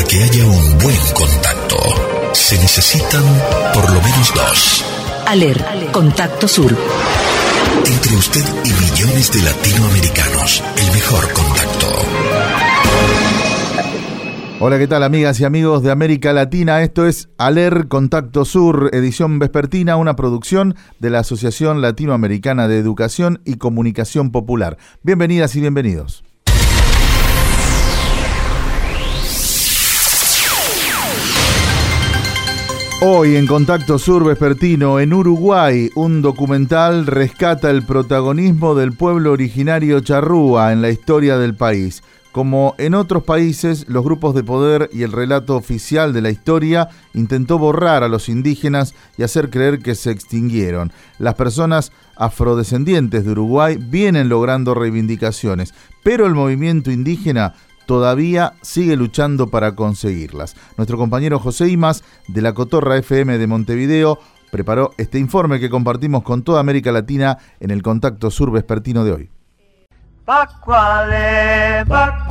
que haya un buen contacto, se necesitan por lo menos dos. ALER, Contacto Sur. Entre usted y millones de latinoamericanos, el mejor contacto. Hola, ¿qué tal, amigas y amigos de América Latina? Esto es ALER Contacto Sur, edición vespertina, una producción de la Asociación Latinoamericana de Educación y Comunicación Popular. Bienvenidas y bienvenidos. Hoy en Contacto Sur vespertino, en Uruguay, un documental rescata el protagonismo del pueblo originario charrúa en la historia del país. Como en otros países, los grupos de poder y el relato oficial de la historia intentó borrar a los indígenas y hacer creer que se extinguieron. Las personas afrodescendientes de Uruguay vienen logrando reivindicaciones, pero el movimiento indígena todavía sigue luchando para conseguirlas. Nuestro compañero José Imaz, de la Cotorra FM de Montevideo, preparó este informe que compartimos con toda América Latina en el Contacto Sur vespertino de hoy. Bacuale,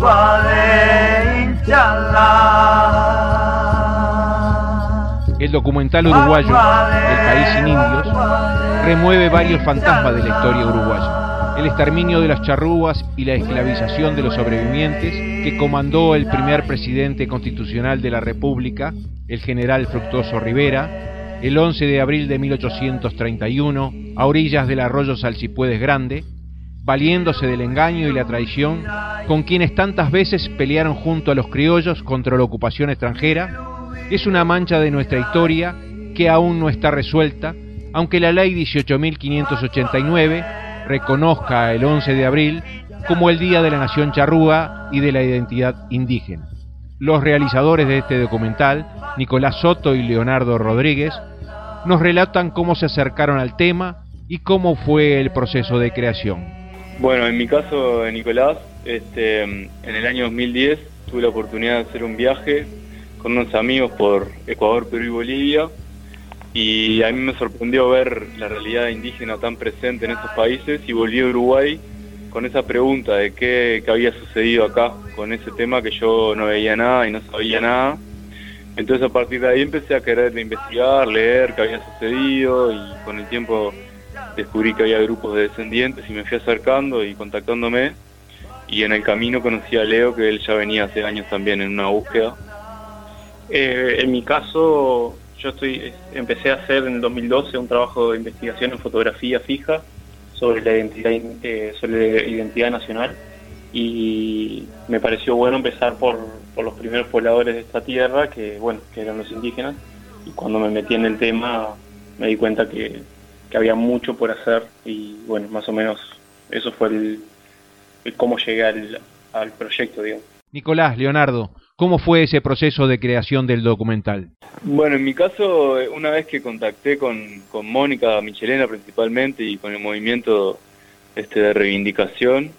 inshallah. El documental uruguayo, El país sin indios, remueve varios fantasmas de la historia uruguaya. El exterminio de las charrúas y la esclavización de los sobrevivientes que comandó el primer presidente constitucional de la República, el general Fructuoso Rivera, el 11 de abril de 1831, a orillas del arroyo Salsipuedes Grande, valiéndose del engaño y la traición con quienes tantas veces pelearon junto a los criollos contra la ocupación extranjera, es una mancha de nuestra historia que aún no está resuelta, aunque la ley 18.589 reconozca el 11 de abril como el Día de la Nación Charrúa y de la Identidad Indígena. Los realizadores de este documental, Nicolás Soto y Leonardo Rodríguez, nos relatan cómo se acercaron al tema y cómo fue el proceso de creación. Bueno, en mi caso, Nicolás, en el año 2010 tuve la oportunidad de hacer un viaje con unos amigos por Ecuador, Perú y Bolivia, y a mí me sorprendió ver la realidad indígena tan presente en estos países, y volví a Uruguay con esa pregunta de qué había sucedido acá con ese tema, que yo no veía nada y no sabía nada. Entonces a partir de ahí empecé a querer investigar, leer qué había sucedido, y con el tiempo descubrí que había grupos de descendientes y me fui acercando y contactándome, y en el camino conocí a Leo, que él ya venía hace años también en una búsqueda. En mi caso, empecé a hacer en el 2012 un trabajo de investigación en fotografía fija sobre la identidad nacional, y me pareció bueno empezar por los primeros pobladores de esta tierra, que eran los indígenas, y cuando me metí en el tema me di cuenta que había mucho por hacer, y bueno, más o menos eso fue el cómo llegué al proyecto, digamos. Nicolás, Leonardo, ¿cómo fue ese proceso de creación del documental? Bueno, en mi caso, una vez que contacté con Mónica Michelena principalmente y con el movimiento de reivindicación,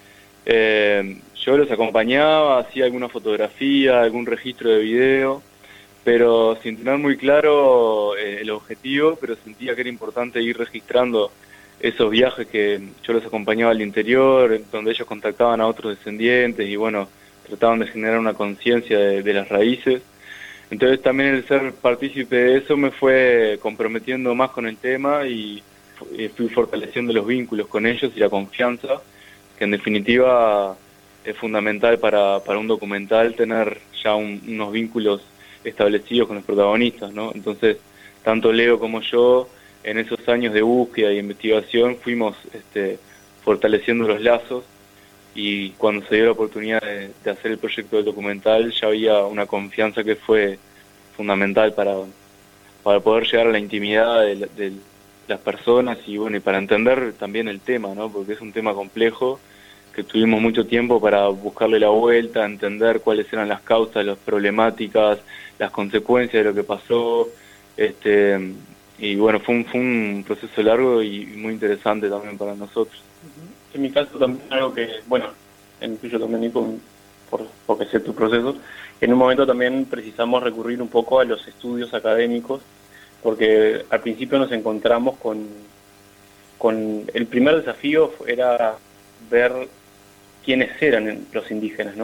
yo los acompañaba, hacía alguna fotografía, algún registro de video, pero sin tener muy claro el objetivo, pero sentía que era importante ir registrando esos viajes que yo los acompañaba al interior, donde ellos contactaban a otros descendientes y bueno, trataban de generar una conciencia de las raíces. Entonces también el ser partícipe de eso me fue comprometiendo más con el tema, y fui fortaleciendo los vínculos con ellos y la confianza, que en definitiva es fundamental para un documental, tener ya unos vínculos establecidos con los protagonistas, ¿no? Entonces, tanto Leo como yo, en esos años de búsqueda y investigación, fuimos fortaleciendo los lazos, y cuando se dio la oportunidad de hacer el proyecto del documental, ya había una confianza que fue fundamental para poder llegar a la intimidad de las personas, y bueno, y para entender también el tema, ¿no? Porque es un tema complejo, que tuvimos mucho tiempo para buscarle la vuelta, entender cuáles eran las causas, las problemáticas, las consecuencias de lo que pasó, y bueno, fue un proceso largo y muy interesante también para nosotros. En mi caso también algo que, bueno, en el tuyo también, Nico, porque sé tu proceso, en un momento también precisamos recurrir un poco a los estudios académicos, porque al principio nos encontramos con el primer desafío era ver quiénes eran los indígenas, ¿no?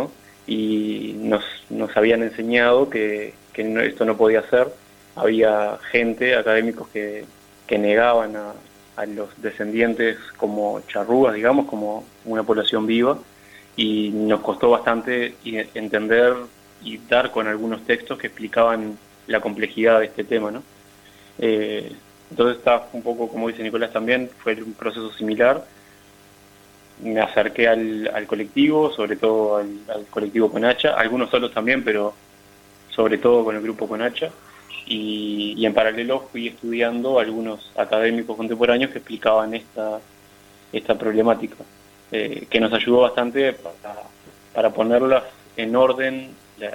y nos habían enseñado que esto no podía ser. Había gente, académicos que negaban a los descendientes como charrúas, digamos, como una población viva, y nos costó bastante entender y dar con algunos textos que explicaban la complejidad de este tema, ¿no? Entonces está un poco, como dice Nicolás también, fue un proceso similar. Me acerqué al colectivo, sobre todo al colectivo Conacha, algunos solos también, pero sobre todo con el grupo Conacha, y en paralelo fui estudiando algunos académicos contemporáneos que explicaban esta problemática, que nos ayudó bastante para ponerlas en orden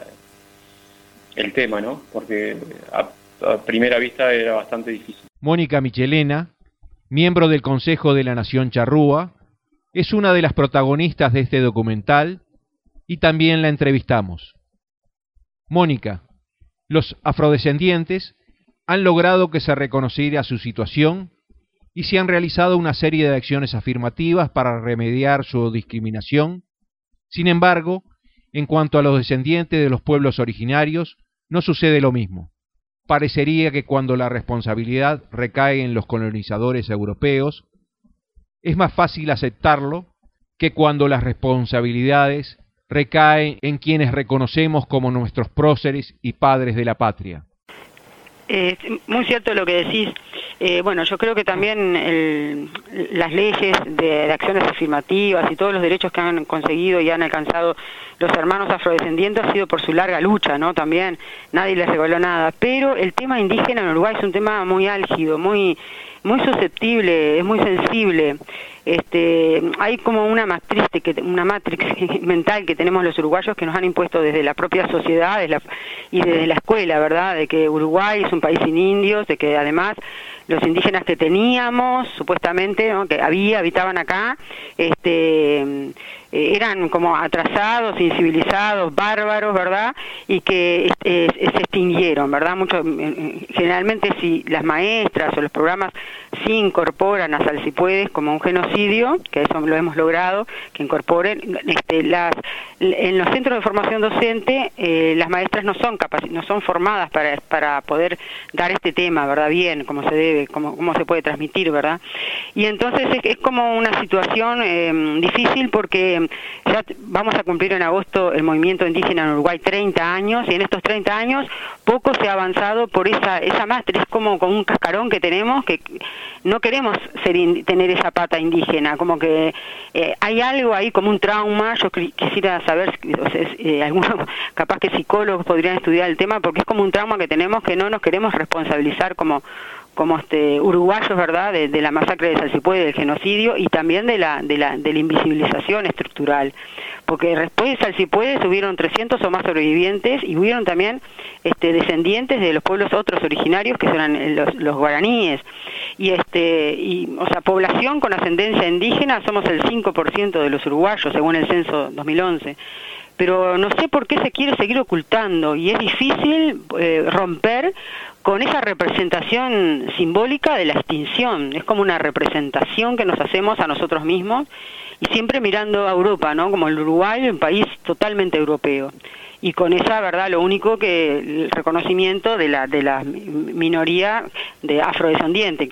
el tema, ¿no? Porque a primera vista era bastante difícil. Mónica Michelena, miembro del Consejo de la Nación Charrúa, es una de las protagonistas de este documental y también la entrevistamos. Mónica, los afrodescendientes han logrado que se reconociera su situación y se han realizado una serie de acciones afirmativas para remediar su discriminación. Sin embargo, en cuanto a los descendientes de los pueblos originarios, no sucede lo mismo. Parecería que cuando la responsabilidad recae en los colonizadores europeos, es más fácil aceptarlo que cuando las responsabilidades recaen en quienes reconocemos como nuestros próceres y padres de la patria. Muy cierto lo que decís. Bueno, yo creo que también las leyes de acciones afirmativas y todos los derechos que han conseguido y han alcanzado los hermanos afrodescendientes ha sido por su larga lucha, ¿no? También nadie les regaló nada. Pero el tema indígena en Uruguay es un tema muy álgido, muy susceptible, es muy sensible. Hay como una matriz mental que tenemos los uruguayos que nos han impuesto desde la propia sociedad y desde la escuela, ¿verdad? De que Uruguay es un país sin indios, de que además los indígenas que teníamos, supuestamente, ¿no?, que habitaban acá, eran como atrasados, incivilizados, bárbaros, ¿verdad? Y que se extinguieron, ¿verdad? Generalmente si las maestras o los programas sí incorporan a Sal Si Puedes como un genocidio, que eso lo hemos logrado, que incorporen, en los centros de formación docente, las maestras no son formadas para poder dar este tema, ¿verdad? Bien, como se debe, cómo se puede transmitir, ¿verdad? Y entonces es como una situación difícil porque ya vamos a cumplir en agosto el movimiento indígena en Uruguay 30 años, y en estos 30 años poco se ha avanzado por esa matriz, como un cascarón que tenemos, que no queremos tener esa pata indígena, como que hay algo ahí como un trauma. Yo quisiera saber, algunos capaz que psicólogos podrían estudiar el tema, porque es como un trauma que tenemos, que no nos queremos responsabilizar como uruguayos, ¿verdad?, de la masacre de Sal Si Puede, del genocidio, y también de la invisibilización estructural, porque después de Sal Si Puede hubieron 300 o más sobrevivientes, y hubieron también descendientes de los pueblos otros originarios, que son los guaraníes, y o sea, población con ascendencia indígena somos el 5% de los uruguayos, según el censo 2011. Pero no sé por qué se quiere seguir ocultando, y es difícil romper con esa representación simbólica de la extinción. Es como una representación que nos hacemos a nosotros mismos, y siempre mirando a Europa, ¿no? Como el Uruguay, un país totalmente europeo. Y con esa, ¿verdad?, lo único que el reconocimiento de la minoría de afrodescendiente.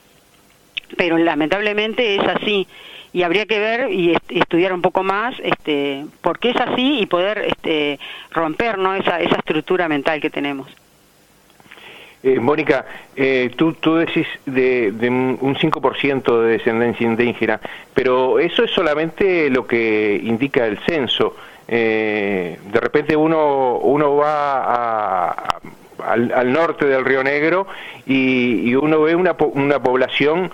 Pero lamentablemente es así. Y habría que ver y estudiar un poco más por qué es así, y poder romper, ¿no?, esa estructura mental que tenemos. Mónica, tú decís de un 5% de descendencia indígena, pero eso es solamente lo que indica el censo. De repente uno va al norte del Río Negro y uno ve una población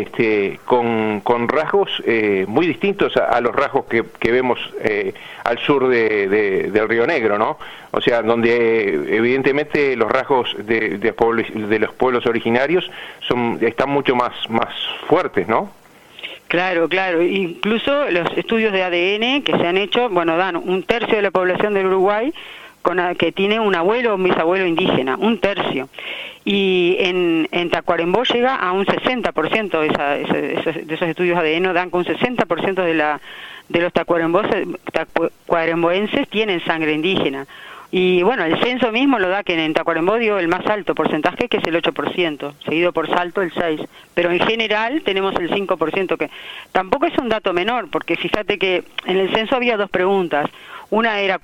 con rasgos muy distintos a los rasgos que vemos al sur del Río Negro, ¿no? O sea, donde evidentemente los rasgos de los pueblos originarios están mucho más fuertes, ¿no? Claro. Incluso los estudios de ADN que se han hecho, dan un tercio de la población del Uruguay que tiene un abuelo o un bisabuelo indígena, un tercio. Y en Tacuarembó llega a un 60%, de esos estudios ADN dan con un 60% de los tacuarembóenses tienen sangre indígena. Y bueno, el censo mismo lo da que en Tacuarembó dio el más alto porcentaje, que es el 8%, seguido por Salto el 6%, pero en general tenemos el 5%, que tampoco es un dato menor, porque fíjate que en el censo había 2 preguntas. Una era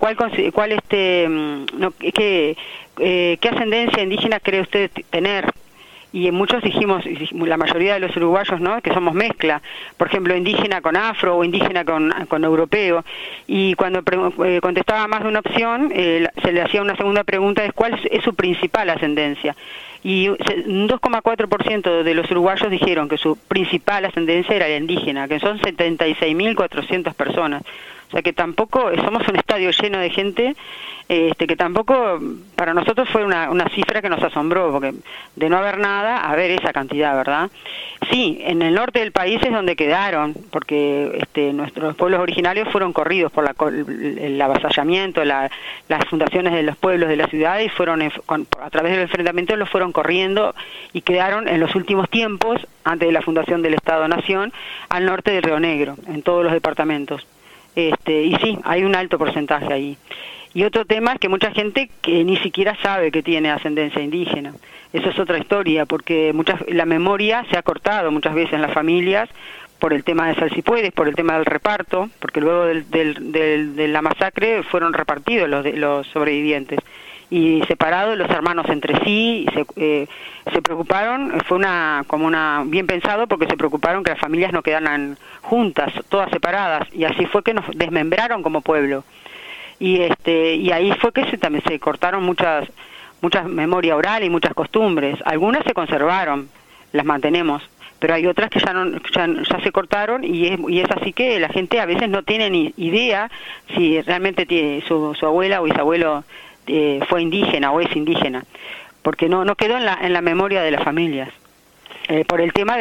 ¿qué ascendencia indígena cree usted tener? Y muchos dijimos, la mayoría de los uruguayos, ¿no?, que somos mezcla, por ejemplo, indígena con afro o indígena con europeo, y cuando contestaba más de una opción, se le hacía una segunda pregunta, ¿cuál es su principal ascendencia? Y un 2,4% de los uruguayos dijeron que su principal ascendencia era la indígena, que son 76.400 personas. O sea que tampoco, somos un estadio lleno de gente, que tampoco para nosotros fue una cifra que nos asombró, porque de no haber nada, a ver esa cantidad, ¿verdad? Sí, en el norte del país es donde quedaron, porque nuestros pueblos originarios fueron corridos por el avasallamiento, las fundaciones de los pueblos de la ciudad, y fueron a través del enfrentamiento los fueron corriendo y quedaron en los últimos tiempos, antes de la fundación del Estado-Nación, al norte del Río Negro, en todos los departamentos. Y sí, hay un alto porcentaje ahí. Y otro tema es que mucha gente que ni siquiera sabe que tiene ascendencia indígena. Eso es otra historia, porque la memoria se ha cortado muchas veces en las familias por el tema de Salsipuedes, por el tema del reparto, porque luego de la masacre fueron repartidos los sobrevivientes y separados los hermanos entre sí, se preocuparon, fue bien pensado, porque se preocuparon que las familias no quedaran juntas, todas separadas, y así fue que nos desmembraron como pueblo. Y ahí fue que también se cortaron muchas memoria oral y muchas costumbres. Algunas se conservaron, las mantenemos, pero hay otras que ya se cortaron, y es así que la gente a veces no tiene ni idea si realmente su abuela o bisabuelo fue indígena o es indígena, porque no quedó en la memoria de las familias, por el tema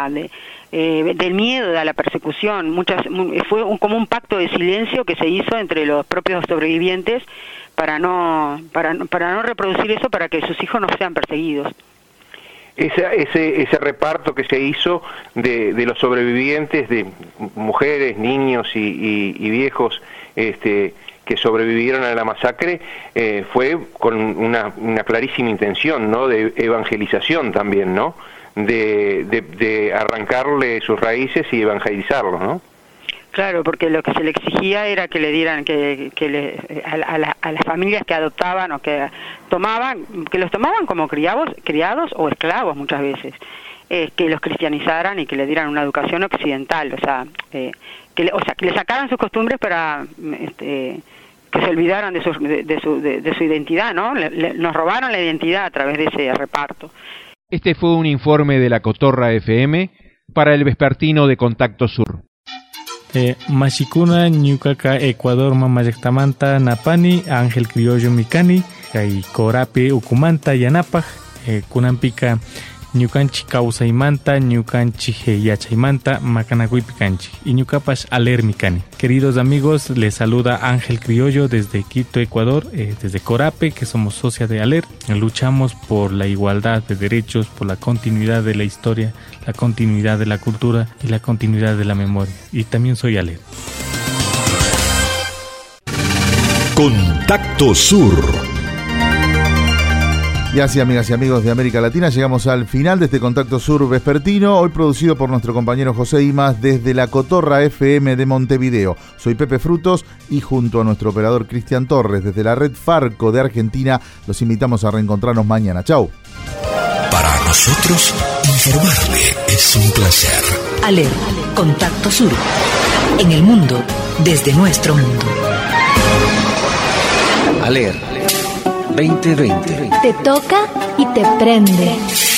del miedo a la persecución. Fue como un pacto de silencio que se hizo entre los propios sobrevivientes para no reproducir eso, para que sus hijos no sean perseguidos. Ese reparto que se hizo de los sobrevivientes, de mujeres, niños y viejos, que sobrevivieron a la masacre, fue con una clarísima intención, ¿no?, de evangelización también, ¿no?, de arrancarle sus raíces y evangelizarlos, ¿no? Claro, porque lo que se le exigía era que le dieran a las familias que adoptaban o que los tomaban como criados o esclavos muchas veces, que los cristianizaran y que le dieran una educación occidental, o sea, que le sacaran sus costumbres para que se olvidaran de su identidad, ¿no? Nos robaron la identidad a través de ese reparto. Este fue un informe de la Cotorra FM para el vespertino de Contacto Sur. Mashikuna ñukaka Ecuador mamayektamanta napani Ángel Criollo Mikani kay Corape ukumanta yanapaj kunampika ñukanchik kawsaymanta ñukanchik yachaymanta makanakuypikanchik y ñukapash aler mikani. Queridos amigos, les saluda Ángel Criollo desde Quito, Ecuador, desde Corape, que somos socia de ALER. Luchamos por la igualdad de derechos, por la continuidad de la historia, la continuidad de la cultura y la continuidad de la memoria. Y también soy ALER. Contacto Sur. Y así, amigas y amigos de América Latina, llegamos al final de este Contacto Sur vespertino, hoy producido por nuestro compañero José Imas desde la Cotorra FM de Montevideo. Soy Pepe Frutos y junto a nuestro operador Cristian Torres desde la red Farco de Argentina, los invitamos a reencontrarnos mañana. Chau. Para nosotros, informarle es un placer. ALER, Contacto Sur. En el mundo, desde nuestro mundo. ALER 2020. Te toca y te prende.